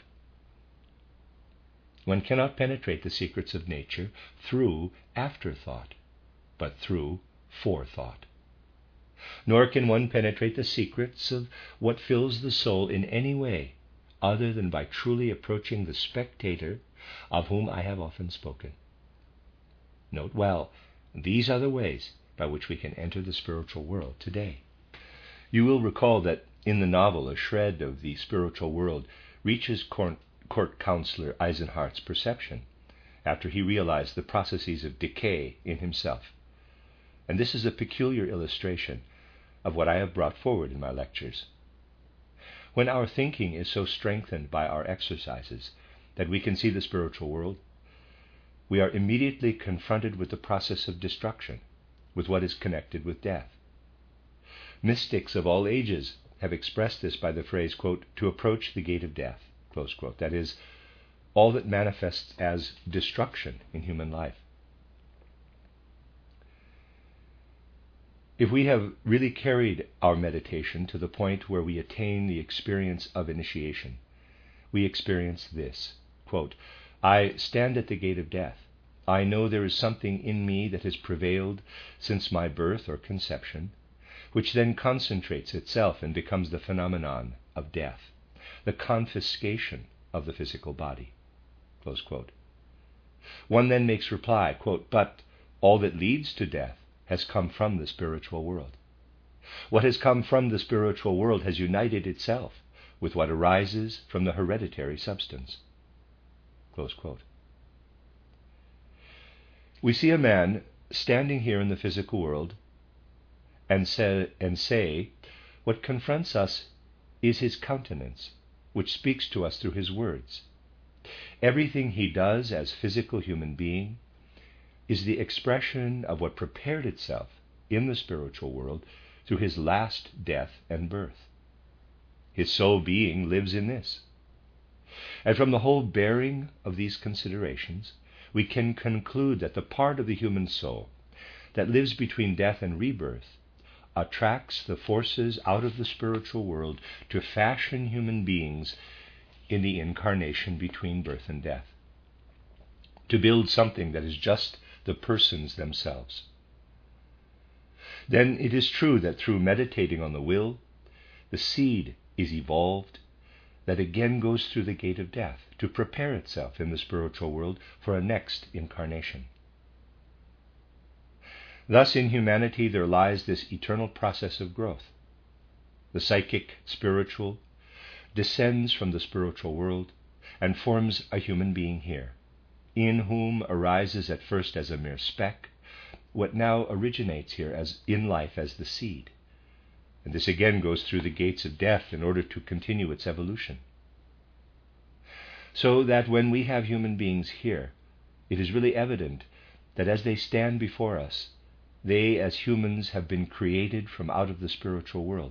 One cannot penetrate the secrets of nature through afterthought, but through forethought. Nor can one penetrate the secrets of what fills the soul in any way other than by truly approaching the spectator of whom I have often spoken. Note well, these are the ways by which we can enter the spiritual world today. You will recall that in the novel, a shred of the spiritual world reaches court, court counselor Eisenhardt's perception after he realized the processes of decay in himself. And this is a peculiar illustration of what I have brought forward in my lectures. When our thinking is so strengthened by our exercises that we can see the spiritual world, we are immediately confronted with the process of destruction, with what is connected with death. Mystics of all ages have expressed this by the phrase, quote, to approach the gate of death, close quote. That is, all that manifests as destruction in human life. If we have really carried our meditation to the point where we attain the experience of initiation, we experience this, quote, I stand at the gate of death. I know there is something in me that has prevailed since my birth or conception, which then concentrates itself and becomes the phenomenon of death, the confiscation of the physical body, close quote. One then makes reply, quote, but all that leads to death has come from the spiritual world. What has come from the spiritual world has united itself with what arises from the hereditary substance, close quote. We see a man standing here in the physical world and say, and say, what confronts us is his countenance, which speaks to us through his words. Everything he does as physical human being is the expression of what prepared itself in the spiritual world through his last death and birth. His sole being lives in this. And from the whole bearing of these considerations, we can conclude that the part of the human soul that lives between death and rebirth attracts the forces out of the spiritual world to fashion human beings in the incarnation between birth and death, to build something that is just the persons themselves. Then it is true that through meditating on the will, the seed is evolved, that again goes through the gate of death to prepare itself in the spiritual world for a next incarnation. Thus, in humanity there lies this eternal process of growth. The psychic, spiritual, descends from the spiritual world and forms a human being here, in whom arises at first as a mere speck what now originates here as in life as the seed. And this again goes through the gates of death in order to continue its evolution. So that when we have human beings here, it is really evident that as they stand before us, they as humans have been created from out of the spiritual world,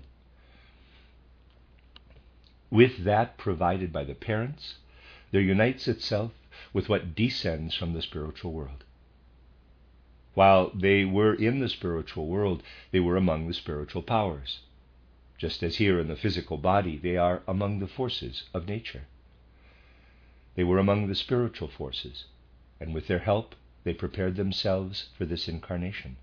with that provided by the parents, there unites itself with what descends from the spiritual world. While they were in the spiritual world, they were among the spiritual powers. Just as here in the physical body, they are among the forces of nature. They were among the spiritual forces, and with their help, they prepared themselves for this incarnation.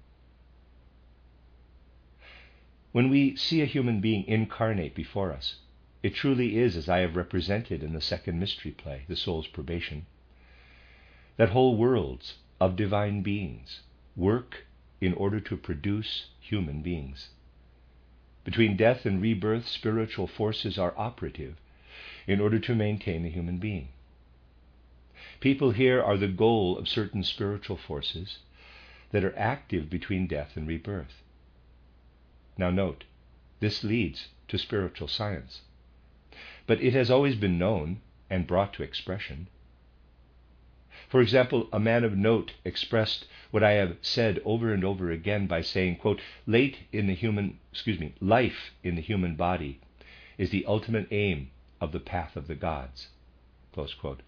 When we see a human being incarnate before us, it truly is as I have represented in the second mystery play, The Soul's Probation, that whole worlds of divine beings work in order to produce human beings. Between death and rebirth, spiritual forces are operative in order to maintain the human being. People here are the goal of certain spiritual forces that are active between death and rebirth. Now note, this leads to spiritual science. But it has always been known and brought to expression. For example, a man of note expressed what I have said over and over again by saying, quote, late in the human, excuse me, life in the human body is the ultimate aim of the path of the gods, close quote.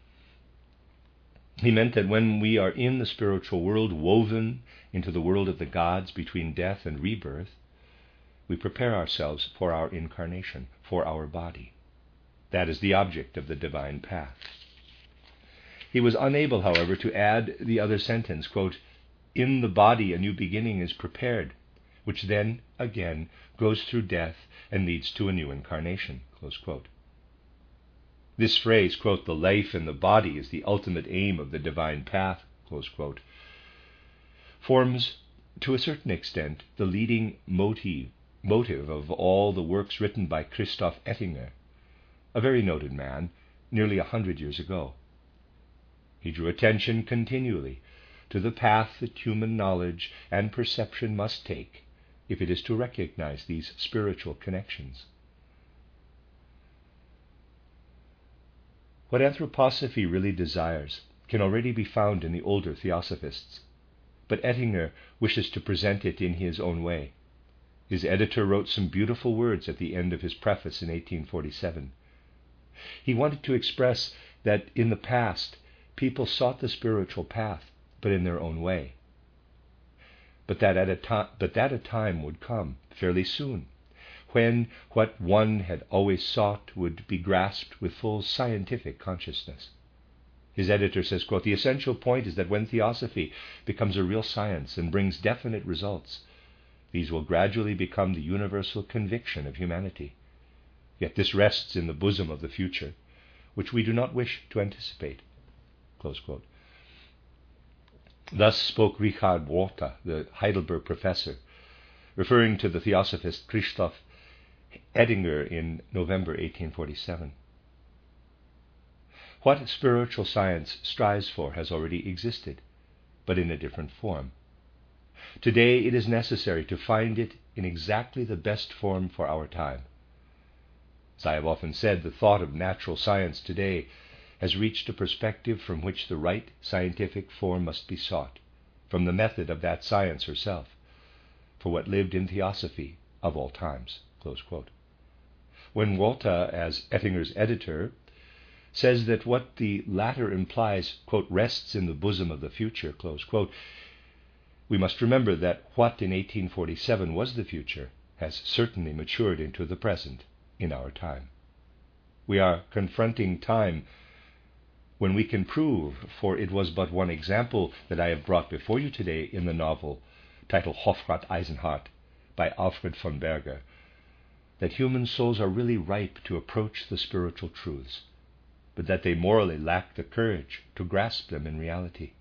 He meant that when we are in the spiritual world, woven into the world of the gods between death and rebirth, we prepare ourselves for our incarnation, for our body. That is the object of the divine path. He was unable, however, to add the other sentence, quote, in the body a new beginning is prepared, which then, again, goes through death and leads to a new incarnation, close quote. This phrase, quote, the life in the body is the ultimate aim of the divine path, close quote, forms, to a certain extent, the leading motive, motive of all the works written by Christoph Ettinger, a very noted man, nearly a hundred years ago. He drew attention continually to the path that human knowledge and perception must take if it is to recognize these spiritual connections. What anthroposophy really desires can already be found in the older theosophists, but Ettinger wishes to present it in his own way. His editor wrote some beautiful words at the end of his preface in eighteen forty-seven. He wanted to express that in the past, people sought the spiritual path, but in their own way. But that, at a to- but that a time would come, fairly soon, when what one had always sought would be grasped with full scientific consciousness. His editor says, quote, the essential point is that when theosophy becomes a real science and brings definite results, these will gradually become the universal conviction of humanity. Yet this rests in the bosom of the future, which we do not wish to anticipate. Close quote. Thus spoke Richard Walter, the Heidelberg professor, referring to the theosophist Christoph Ettinger in November eighteen forty-seven. What spiritual science strives for has already existed, but in a different form. Today it is necessary to find it in exactly the best form for our time. As I have often said, the thought of natural science today has reached a perspective from which the right scientific form must be sought, from the method of that science herself, for what lived in theosophy of all times. Close quote. When Walter, as Ettinger's editor, says that what the latter implies, quote, rests in the bosom of the future, close quote, we must remember that what in eighteen forty-seven was the future has certainly matured into the present in our time. We are confronting time when we can prove, for it was but one example that I have brought before you today in the novel titled Hofrat Eisenhardt by Alfred von Berger, that human souls are really ripe to approach the spiritual truths, but that they morally lack the courage to grasp them in reality.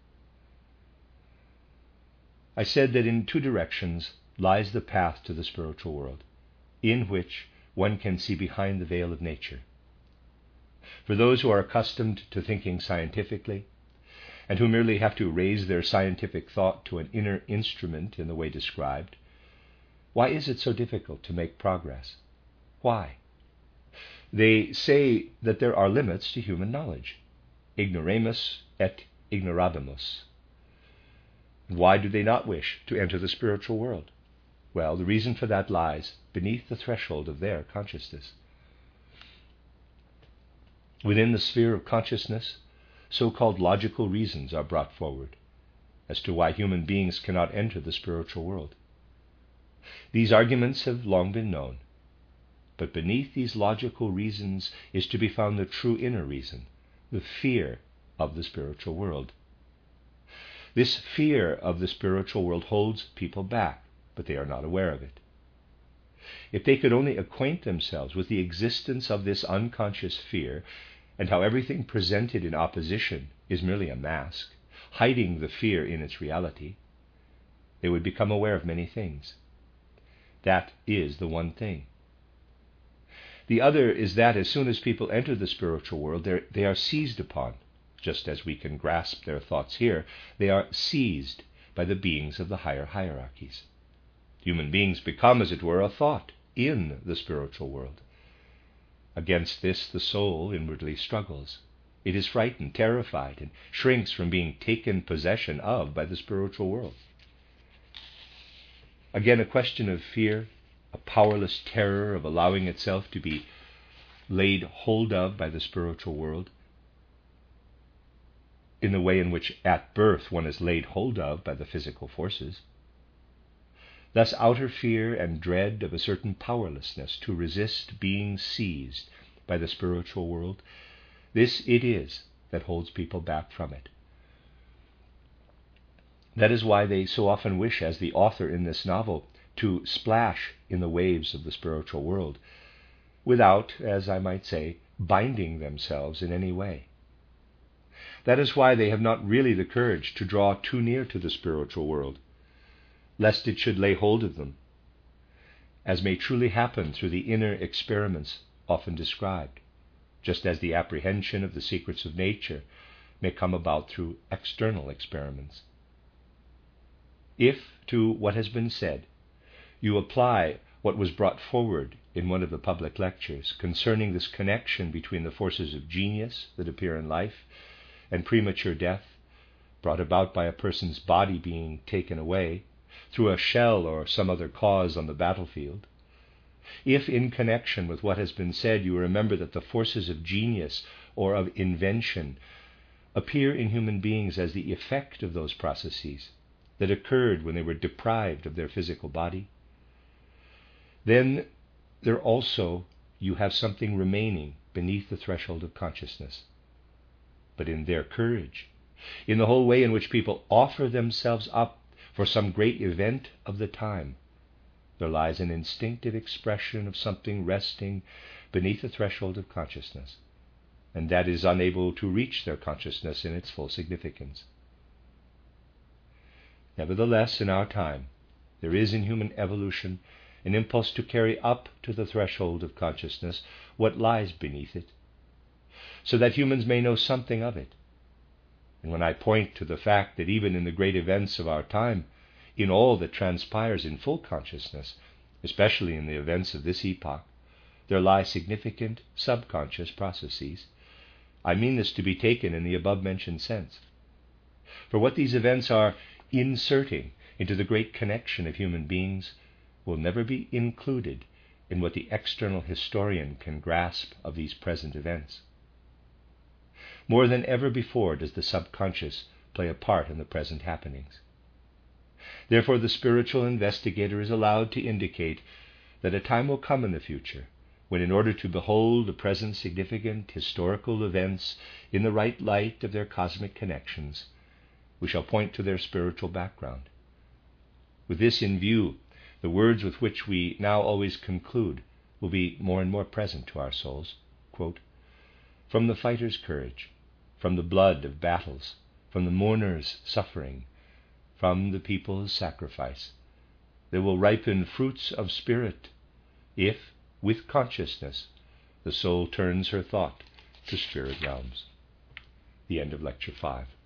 I said that in two directions lies the path to the spiritual world, in which one can see behind the veil of nature. For those who are accustomed to thinking scientifically, and who merely have to raise their scientific thought to an inner instrument in the way described, why is it so difficult to make progress? Why? They say that there are limits to human knowledge. Ignoramus et ignorabimus. Why do they not wish to enter the spiritual world? Well, the reason for that lies beneath the threshold of their consciousness. Within the sphere of consciousness, so-called logical reasons are brought forward as to why human beings cannot enter the spiritual world. These arguments have long been known, but beneath these logical reasons is to be found the true inner reason, the fear of the spiritual world. This fear of the spiritual world holds people back, but they are not aware of it. If they could only acquaint themselves with the existence of this unconscious fear, and how everything presented in opposition is merely a mask, hiding the fear in its reality, they would become aware of many things. That is the one thing. The other is that as soon as people enter the spiritual world, they are seized upon, just as we can grasp their thoughts here, they are seized by the beings of the higher hierarchies. Human beings become, as it were, a thought in the spiritual world. Against this the soul inwardly struggles. It is frightened, terrified, and shrinks from being taken possession of by the spiritual world. Again, a question of fear, a powerless terror of allowing itself to be laid hold of by the spiritual world, in the way in which at birth one is laid hold of by the physical forces. Thus outer fear and dread of a certain powerlessness to resist being seized by the spiritual world, this it is that holds people back from it. That is why they so often wish, as the author in this novel, to splash in the waves of the spiritual world, without, as I might say, binding themselves in any way. That is why they have not really the courage to draw too near to the spiritual world, lest it should lay hold of them, as may truly happen through the inner experiments often described, just as the apprehension of the secrets of nature may come about through external experiments. If, to what has been said, you apply what was brought forward in one of the public lectures concerning this connection between the forces of genius that appear in life and premature death, brought about by a person's body being taken away through a shell or some other cause on the battlefield, if in connection with what has been said you remember that the forces of genius or of invention appear in human beings as the effect of those processes that occurred when they were deprived of their physical body, then there also you have something remaining beneath the threshold of consciousness. But in their courage, in the whole way in which people offer themselves up for some great event of the time, there lies an instinctive expression of something resting beneath the threshold of consciousness, and that is unable to reach their consciousness in its full significance. Nevertheless, in our time, there is in human evolution an impulse to carry up to the threshold of consciousness what lies beneath it, so that humans may know something of it. And when I point to the fact that even in the great events of our time, in all that transpires in full consciousness, especially in the events of this epoch, there lie significant subconscious processes, I mean this to be taken in the above-mentioned sense. For what these events are inserting into the great connection of human beings will never be included in what the external historian can grasp of these present events. More than ever before does the subconscious play a part in the present happenings. Therefore, the spiritual investigator is allowed to indicate that a time will come in the future when, in order to behold the present significant historical events in the right light of their cosmic connections, we shall point to their spiritual background. With this in view, the words with which we now always conclude will be more and more present to our souls. Quote, "From the fighter's courage, from the blood of battles, from the mourner's suffering, from the people's sacrifice, there will ripen fruits of spirit, if, with consciousness, the soul turns her thought to spirit realms." The end of Lecture five.